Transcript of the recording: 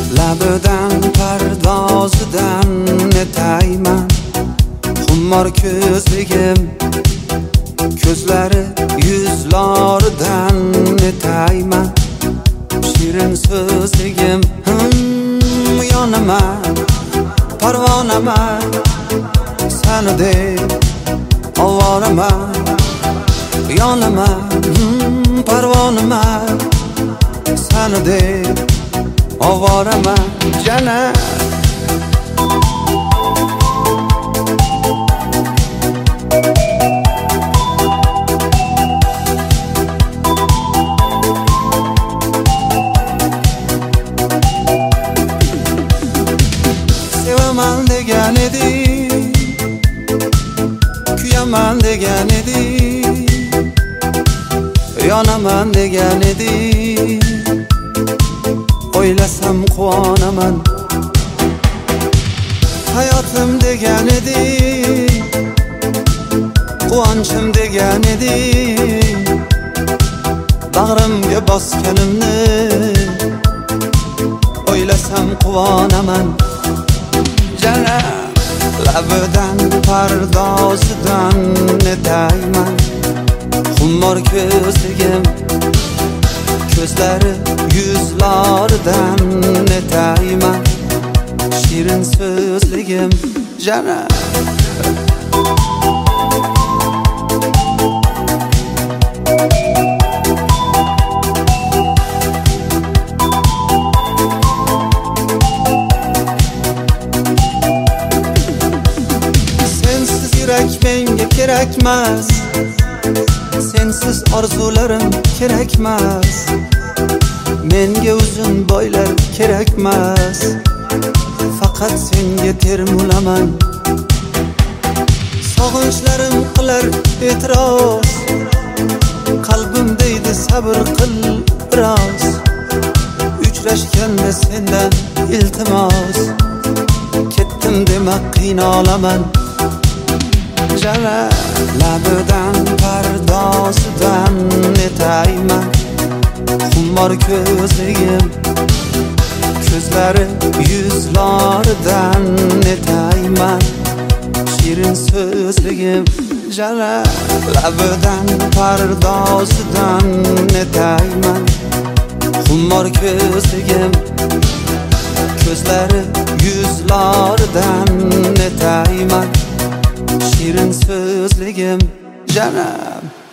labidan pardozidan netayman. Xummor ko'zligim ko'zlari yuzlaridan netayman. Shirin so'zligim yonaman, parvonaman, seni deb ovoraman. Yonaman, parvonaman, seni deb ovoraman canım. Sevaman degan edi, kuyaman degan edi, yonaman degan edi. O'ylasam quvonaman. Hayotim degan edi, quvonchim degan edi. Bag'rimga bosganimni o'ylasam quvonaman. Canım, labidan pardozidan netayman. Xummor ko'zligim ko'zlari yuzlaridan netayman. Shirin so'zligim canım. Sensiz yurak menga kerakmas, sensiz orzularim kerakmas. Menga uzun boylar kerakmas, faqat senga termulaman. Sog'inchlarim qilar e'tiroz, qalbim deydi sabr qil biroz. Uchrashganda sendan iltimos, ketdim dema qiynalaman. Canım, labidan pardozidan netayman. Xummor ko'zligim ko'zlari yuzlaridan netayman. Shirin so'zligim canım, labidan pardozidan netayman. Xummor ko'zligim ko'zlari yuzlaridan netayman. Shirin so'zligim canım.